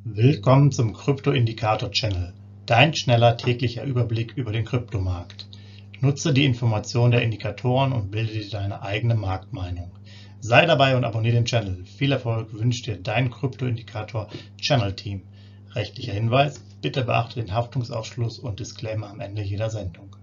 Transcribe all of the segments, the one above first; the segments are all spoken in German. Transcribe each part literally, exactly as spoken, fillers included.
Willkommen zum Krypto-Indikator-Channel, dein schneller täglicher Überblick über den Kryptomarkt. Nutze die Informationen der Indikatoren und bilde dir deine eigene Marktmeinung. Sei dabei und abonniere den Channel. Viel Erfolg wünscht dir dein Krypto-Indikator-Channel-Team. Rechtlicher Hinweis: Bitte beachte den Haftungsausschluss und Disclaimer am Ende jeder Sendung.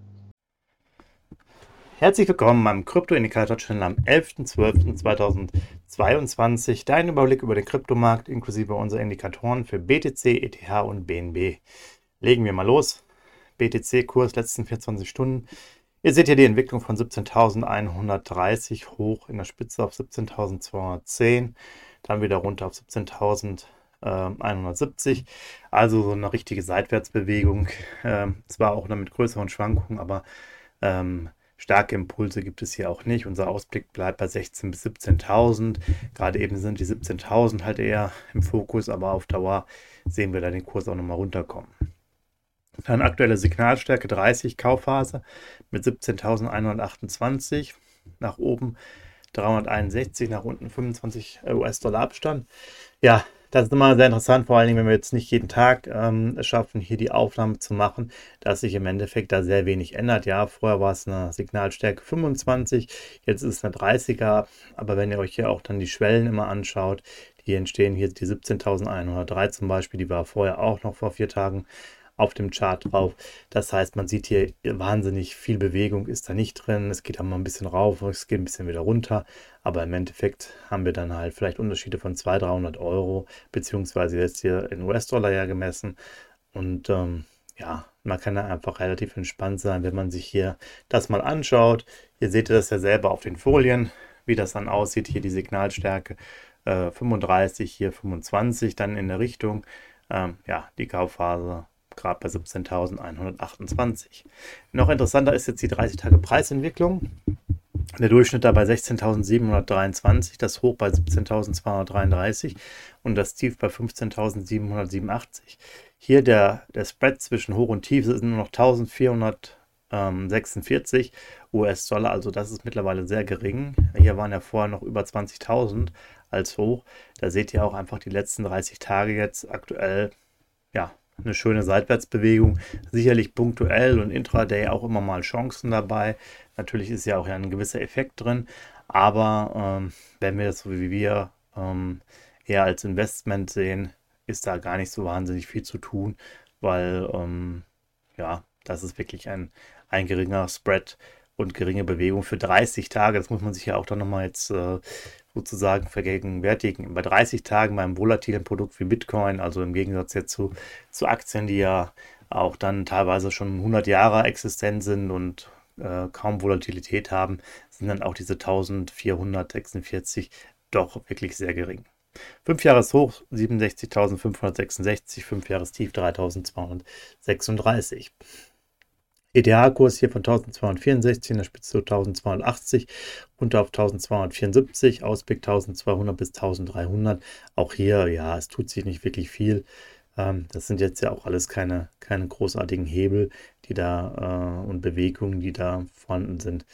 Herzlich willkommen beim Krypto-Indikator-Channel am elften zwölften zweitausendzweiundzwanzig. Dein Überblick über den Kryptomarkt inklusive unserer Indikatoren für B T C, E T H und B N B. Legen wir mal los. B T C-Kurs letzten vierundzwanzig Stunden. Ihr seht hier die Entwicklung von siebzehntausendeinhundertdreißig hoch in der Spitze auf siebzehntausendzweihundertzehn, dann wieder runter auf siebzehntausendeinhundertsiebzig. Also so eine richtige Seitwärtsbewegung. Ähm, zwar auch noch mit größeren Schwankungen, aber ähm, starke Impulse gibt es hier auch nicht. Unser Ausblick bleibt bei sechzehntausend bis siebzehntausend. Gerade eben sind die siebzehntausend halt eher im Fokus, aber auf Dauer sehen wir da den Kurs auch nochmal runterkommen. Dann aktuelle Signalstärke dreißig, Kaufphase mit siebzehntausendeinhundertachtundzwanzig. Nach oben dreihunderteinundsechzig, nach unten fünfundzwanzig US-Dollar Abstand. Ja, das ist immer sehr interessant, vor allen Dingen, wenn wir jetzt nicht jeden Tag ähm, es schaffen, hier die Aufnahme zu machen, dass sich im Endeffekt da sehr wenig ändert. Ja, vorher war es eine Signalstärke fünfundzwanzig, jetzt ist es eine dreißiger, aber wenn ihr euch hier auch dann die Schwellen immer anschaut, die entstehen, hier die siebzehntausendeinhundertdrei zum Beispiel, die war vorher auch noch vor vier Tagen auf dem Chart drauf. Das heißt, man sieht hier wahnsinnig viel Bewegung ist da nicht drin. Es geht dann mal ein bisschen rauf, es geht ein bisschen wieder runter. Aber im Endeffekt haben wir dann halt vielleicht Unterschiede von zweihundert, dreihundert Euro, beziehungsweise jetzt hier in U S-Dollar ja gemessen. Und ähm, ja, man kann da einfach relativ entspannt sein, wenn man sich hier das mal anschaut. Hier seht ihr das ja selber auf den Folien, wie das dann aussieht. Hier die Signalstärke äh, fünfunddreißig, hier fünfundzwanzig, dann in der Richtung. Ähm, ja, die Kaufphase gerade bei siebzehntausendeinhundertachtundzwanzig. Noch interessanter ist jetzt die dreißig Tage Preisentwicklung. Der Durchschnitt da bei sechzehntausendsiebenhundertdreiundzwanzig, das Hoch bei siebzehntausendzweihundertdreiunddreißig und das Tief bei fünfzehntausendsiebenhundertsiebenundachtzig. Hier der, der Spread zwischen Hoch und Tief sind nur noch eintausendvierhundertsechsundvierzig US-Dollar, also das ist mittlerweile sehr gering. Hier waren ja vorher noch über zwanzigtausend als Hoch. Da seht ihr auch einfach die letzten dreißig Tage jetzt aktuell, ja, eine schöne Seitwärtsbewegung, sicherlich punktuell und intraday auch immer mal Chancen dabei. Natürlich ist ja auch ein gewisser Effekt drin, aber ähm, wenn wir das so wie wir ähm, eher als Investment sehen, ist da gar nicht so wahnsinnig viel zu tun, weil ähm, ja, das ist wirklich ein, ein geringer Spread und geringe Bewegung für dreißig Tage. Das muss man sich ja auch dann nochmal jetzt äh, sozusagen vergegenwärtigen. Bei dreißig Tagen beim volatilen Produkt wie Bitcoin, also im Gegensatz jetzt zu, zu Aktien, die ja auch dann teilweise schon hundert Jahre existent sind und äh, kaum Volatilität haben, sind dann auch diese eintausendvierhundertsechsundvierzig doch wirklich sehr gering. fünf Jahreshoch siebenundsechzigtausendfünfhundertsechsundsechzig, fünf Jahrestief dreitausendzweihundertsechsunddreißig. E T H-Kurs hier von eintausendzweihundertvierundsechzig, in der Spitze eintausendzweihundertachtzig, runter auf eintausendzweihundertvierundsiebzig, Ausblick eintausendzweihundert bis eintausenddreihundert. Auch hier, ja, es tut sich nicht wirklich viel. Ähm, das sind jetzt ja auch alles keine, keine großartigen Hebel, die da äh, und Bewegungen, die da vorhanden sind.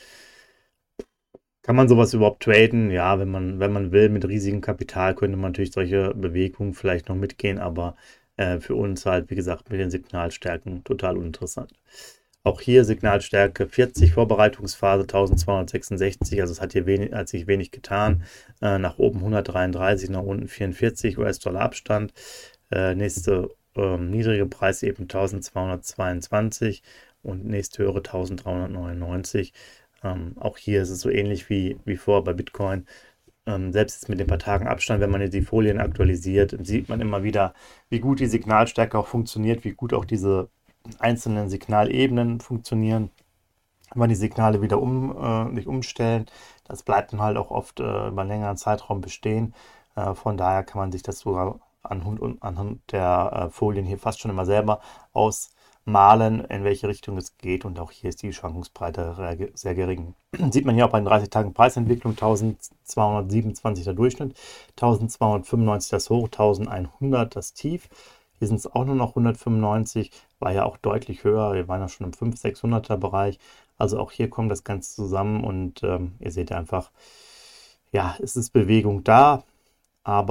Kann man sowas überhaupt traden? Ja, wenn man, wenn man will, mit riesigem Kapital könnte man natürlich solche Bewegungen vielleicht noch mitgehen, aber äh, für uns halt, wie gesagt, mit den Signalstärken total uninteressant. Auch hier Signalstärke vierzig, Vorbereitungsphase eintausendzweihundertsechsundsechzig, also es hat hier wenig, hat sich wenig getan. Äh, nach oben hundertdreiunddreißig, nach unten vierundvierzig US-Dollar Abstand. Äh, nächste ähm, niedrige Preis eben eintausendzweihundertzweiundzwanzig und nächste höhere eintausenddreihundertneunundneunzig. Ähm, auch hier ist es so ähnlich wie, wie vor bei Bitcoin. Ähm, selbst mit den paar Tagen Abstand, wenn man jetzt die Folien aktualisiert, sieht man immer wieder, wie gut die Signalstärke auch funktioniert, wie gut auch diese einzelnen Signalebenen funktionieren. Wenn man die Signale wieder um, äh, nicht umstellen, das bleibt dann halt auch oft äh, über einen längeren Zeitraum bestehen. Äh, von daher kann man sich das sogar anhand, anhand der äh, Folien hier fast schon immer selber ausmalen, in welche Richtung es geht. Und auch hier ist die Schwankungsbreite sehr gering. Sieht man hier auch bei den dreißig Tagen Preisentwicklung, eintausendzweihundertsiebenundzwanzig der Durchschnitt, eintausendzweihundertfünfundneunzig das Hoch, eintausendeinhundert das Tief. Hier sind es auch nur noch hundertfünfundneunzig, war ja auch deutlich höher. Wir waren ja schon im fünfhundert, sechshunderter Bereich. Also auch hier kommt das Ganze zusammen und ähm, ihr seht einfach, ja, es ist Bewegung da, aber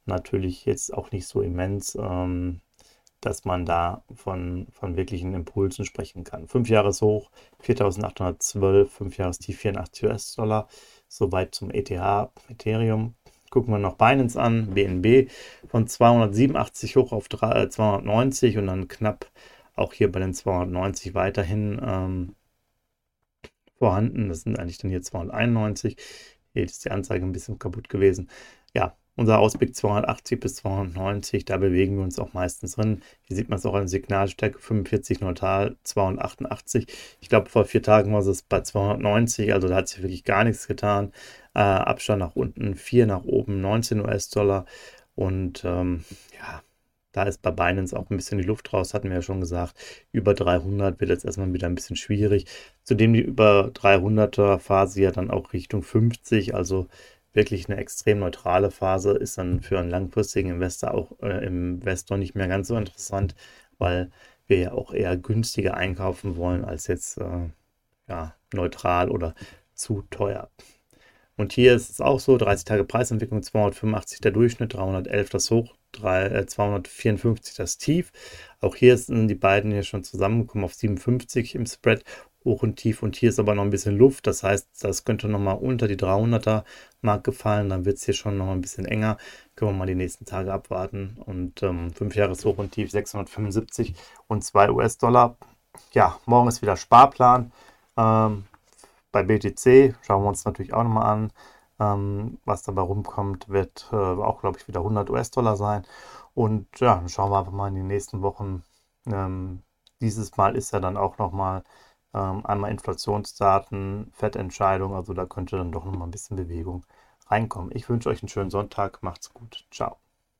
natürlich jetzt auch nicht so immens, ähm, dass man da von, von wirklichen Impulsen sprechen kann. fünf Jahreshoch viertausendachthundertzwölf, fünf Jahrestief vierundachtzig US-Dollar, soweit zum E T H, Ethereum. Gucken wir noch Binance an, B N B von zweihundertsiebenundachtzig hoch auf zweihundertneunzig und dann knapp auch hier bei den zweihundertneunzig weiterhin ähm, vorhanden. Das sind eigentlich dann hier zweihunderteinundneunzig. Hier ist die Anzeige ein bisschen kaputt gewesen. Ja, unser Ausblick zweihundertachtzig bis zweihundertneunzig, da bewegen wir uns auch meistens drin. Hier sieht man es auch an Signalstärke fünfundvierzig neutral, zweihundertachtundachtzig. Ich glaube, vor vier Tagen war es bei zweihundertneunzig, also da hat sich wirklich gar nichts getan. Äh, Abstand nach unten vier, nach oben neunzehn US-Dollar. Und ähm, ja, da ist bei Binance auch ein bisschen die Luft raus, hatten wir ja schon gesagt. Über dreihundert wird jetzt erstmal wieder ein bisschen schwierig. Zudem die über dreihunderter Phase ja dann auch Richtung fünfzig, also wirklich eine extrem neutrale Phase, ist dann für einen langfristigen Investor auch äh, im Investor nicht mehr ganz so interessant, weil wir ja auch eher günstiger einkaufen wollen als jetzt äh, ja, neutral oder zu teuer. Und hier ist es auch so, dreißig Tage Preisentwicklung, zweihundertfünfundachtzig der Durchschnitt, dreihundertelf das Hoch, zweihundertvierundfünfzig das Tief. Auch hier sind die beiden hier schon zusammengekommen auf siebenundfünfzig im Spread, Hoch und Tief. Und hier ist aber noch ein bisschen Luft, das heißt, das könnte nochmal unter die dreihunderter Marke fallen, dann wird es hier schon noch ein bisschen enger. Können wir mal die nächsten Tage abwarten. Und ähm, fünf Jahres Hoch und Tief sechshundertfünfundsiebzig und zwei US-Dollar. Ja, morgen ist wieder Sparplan. Ähm, bei B T C schauen wir uns natürlich auch nochmal an. Ähm, was dabei rumkommt, wird äh, auch, glaube ich, wieder hundert US-Dollar sein. Und ja, dann schauen wir einfach mal in den nächsten Wochen. Ähm, dieses Mal ist ja dann auch nochmal ähm, einmal Inflationsdaten, Fettentscheidung, also da könnte dann doch nochmal ein bisschen Bewegung reinkommen. Ich wünsche euch einen schönen Sonntag, macht's gut, ciao.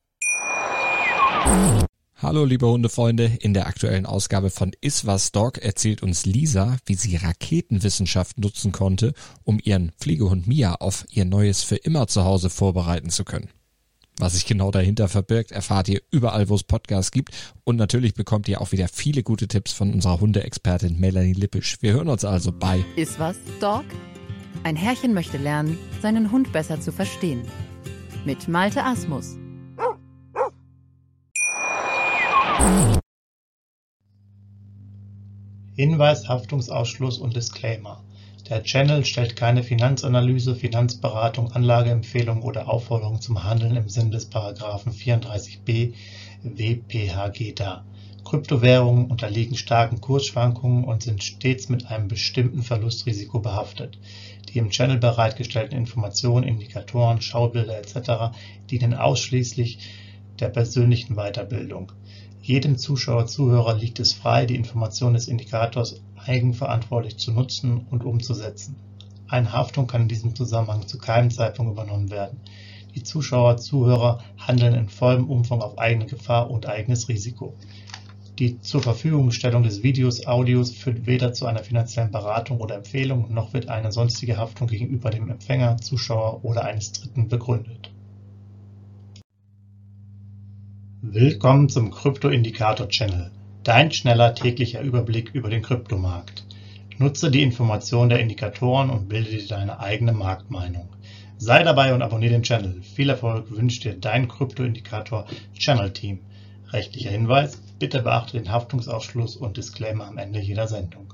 Hallo liebe Hundefreunde, in der aktuellen Ausgabe von Iswas Dog erzählt uns Lisa, wie sie Raketenwissenschaft nutzen konnte, um ihren Pflegehund Mia auf ihr neues für immer Zuhause vorbereiten zu können. Was sich genau dahinter verbirgt, erfahrt ihr überall, wo es Podcasts gibt, und natürlich bekommt ihr auch wieder viele gute Tipps von unserer Hundeexpertin Melanie Lippisch. Wir hören uns also bei Iswas Dog? Ein Herrchen möchte lernen, seinen Hund besser zu verstehen. Mit Malte Asmus. Hinweis, Haftungsausschluss und Disclaimer. Der Channel stellt keine Finanzanalyse, Finanzberatung, Anlageempfehlung oder Aufforderung zum Handeln im Sinne des Paragraphen vierunddreißig b W P H G dar. Kryptowährungen unterliegen starken Kursschwankungen und sind stets mit einem bestimmten Verlustrisiko behaftet. Die im Channel bereitgestellten Informationen, Indikatoren, Schaubilder et cetera dienen ausschließlich der persönlichen Weiterbildung. Jedem Zuschauer, Zuhörer liegt es frei, die Information des Indikators eigenverantwortlich zu nutzen und umzusetzen. Eine Haftung kann in diesem Zusammenhang zu keinem Zeitpunkt übernommen werden. Die Zuschauer, Zuhörer handeln in vollem Umfang auf eigene Gefahr und eigenes Risiko. Die zur Verfügungstellung des Videos, Audios führt weder zu einer finanziellen Beratung oder Empfehlung, noch wird eine sonstige Haftung gegenüber dem Empfänger, Zuschauer oder eines Dritten begründet. Willkommen zum Krypto-Indikator-Channel, dein schneller täglicher Überblick über den Kryptomarkt. Nutze die Informationen der Indikatoren und bilde dir deine eigene Marktmeinung. Sei dabei und abonniere den Channel. Viel Erfolg wünscht dir dein Krypto-Indikator-Channel-Team. Rechtlicher Hinweis: Bitte beachte den Haftungsausschluss und Disclaimer am Ende jeder Sendung.